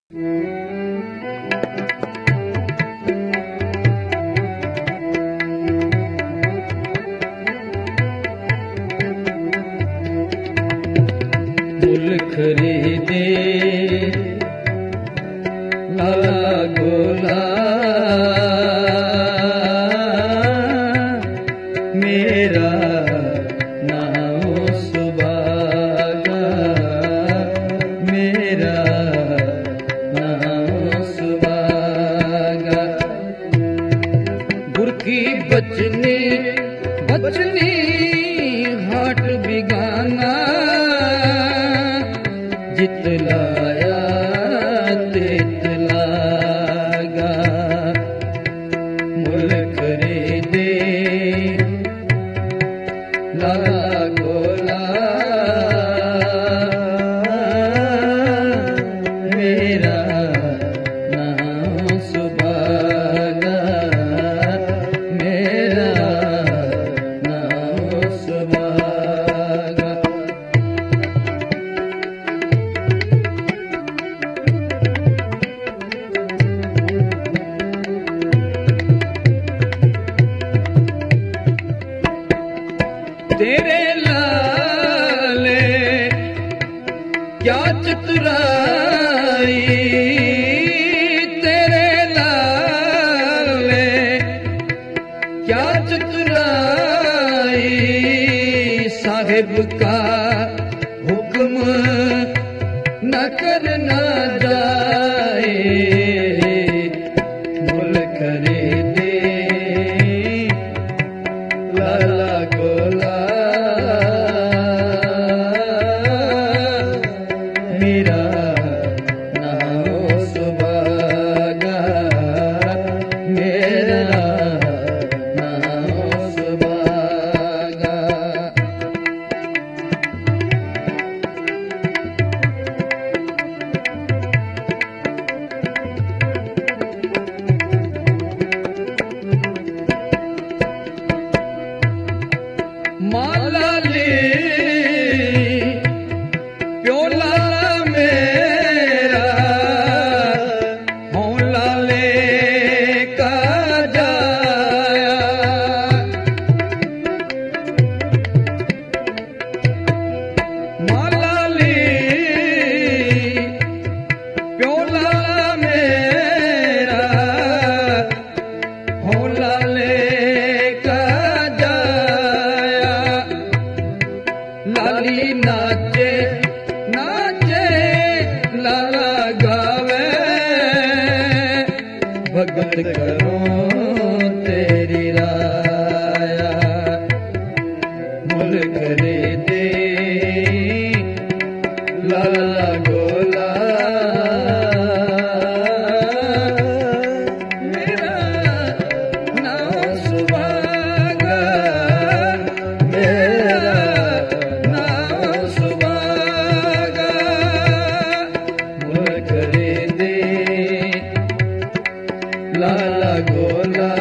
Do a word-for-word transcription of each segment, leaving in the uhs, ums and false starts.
खरीदे लाला गोला मेरा नाम सुबागा, मेरा नाम सुबागा। गुर की बचनी बचनी हाट बिगाना, जितलाया तितलागा। मुल खरीदे लाला गोला मेरा नाम सुबागा, मेरा नाम सुबागा। तेरे लाले क्या चतुराई, तेरे लाले क्या चतुराई। साहिब का हुक्म न करना जाए, मुल खरीदे लाला गोला मेरा नाम सुबागा, मेरा नाम सुबागा। माला ले प्योला मेरा, हौला ले का जाया। माला ले प्योला मेरा, हौला ले का जाया। लाली नाचे नाचे लाला गावे, भगत करो तेरी राया। मुल खरीदे लाला गोला मेरा नाम सुबागा, मेरा लाला गोला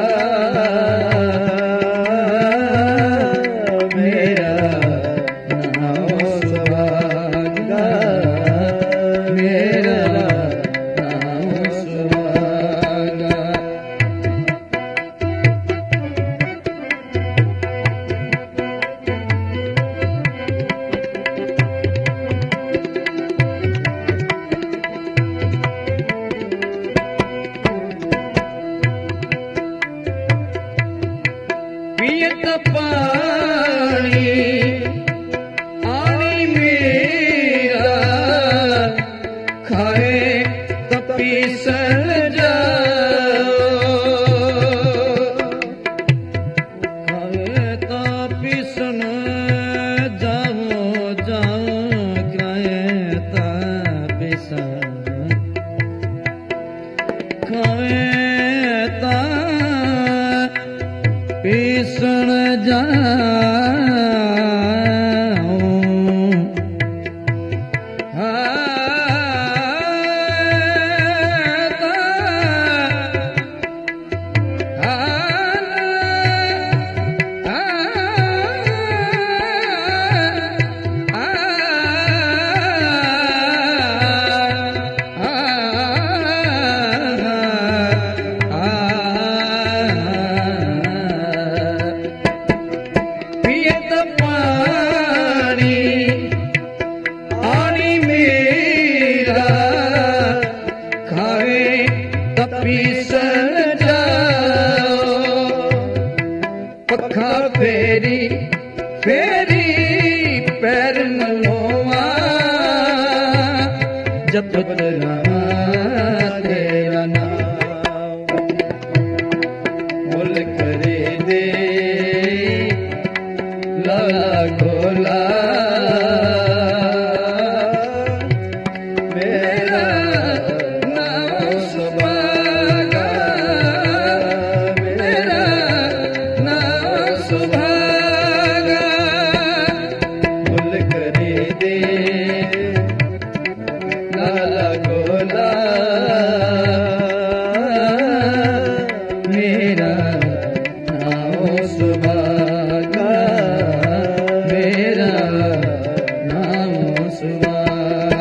मेरा नाम सुबागा, मेरा नाम सुबागा। पियत पानी आनी मेरा, खाए तपीसन जाओ, खाए तपीसन जाओ जाओ, खाए तपीसन खाए पिसन जाऊं। आ तेरा तेरा नाम मुल करे दे लाला गोला मेरा नाम सुभागा मेरा नाम सुभागा मुल करे दे लाला गोला मेरा नाम सुभागा मेरा नाम सुभागा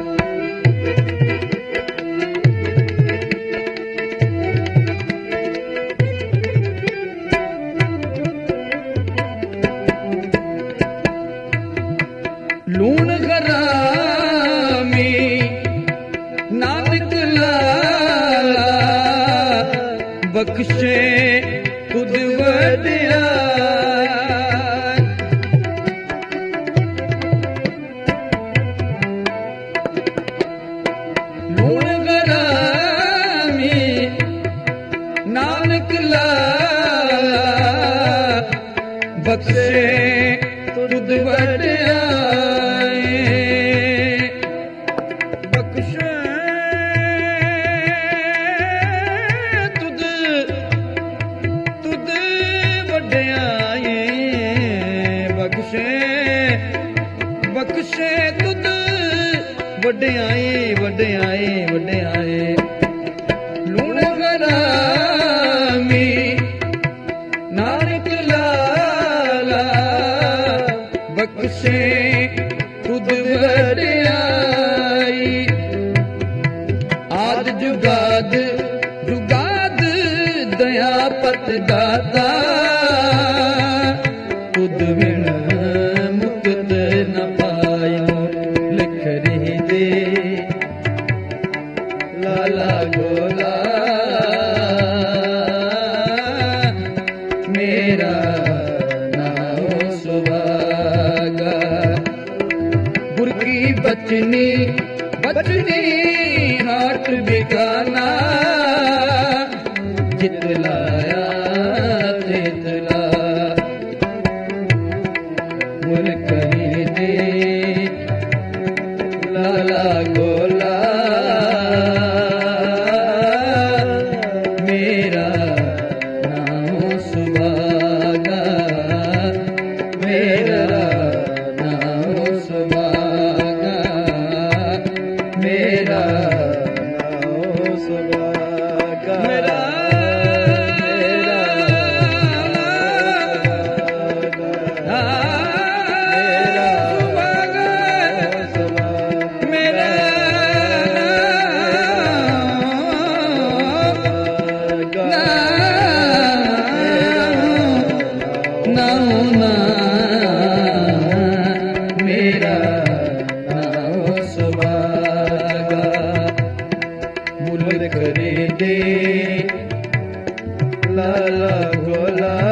लूण गरामी नानक लाला बख्शे खुद वडिया लूण गरामी नानक लाला बख्शे खुद वडिया बख्शे तुद तुद वड्याए बख्शे बख्शे तुद वड्याए वड्याए वड्याए लूण गरामी नानक लाला बख्शे खुद वड्याई आद जुगाद जुगाद दया पत दाता खुद बिन मुक्त न पायो लिख रही दे लाला गोला मेरा नाम सुभागा गुर की बचनी बचनी हाट बिकाना जितलाया जितला मुल करी दे लाला गोला मेरा नाम सुभागा मेरा नाम सुभागा मेरा नाम सुभागा मेरा करे दे लाला गोला